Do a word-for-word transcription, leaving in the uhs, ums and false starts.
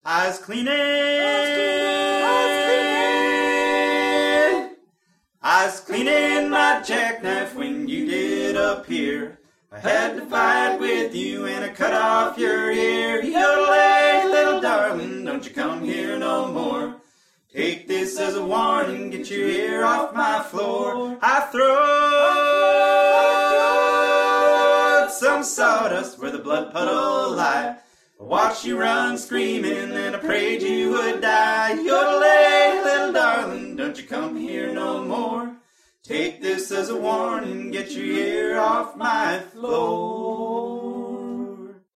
I was cleaning. I was cleaning my jackknife when you did appear. I had to fight with you and I cut off your ear. Yodelay, little darling, don't you come here no more. Take this as a warning, get your ear off my floor. I throwed some sawdust where the blood puddle lie. I watched you run screaming and I prayed you would die. Yodelay, little darling, don't you come here no more. Take this as a warning, get your ear off my floor.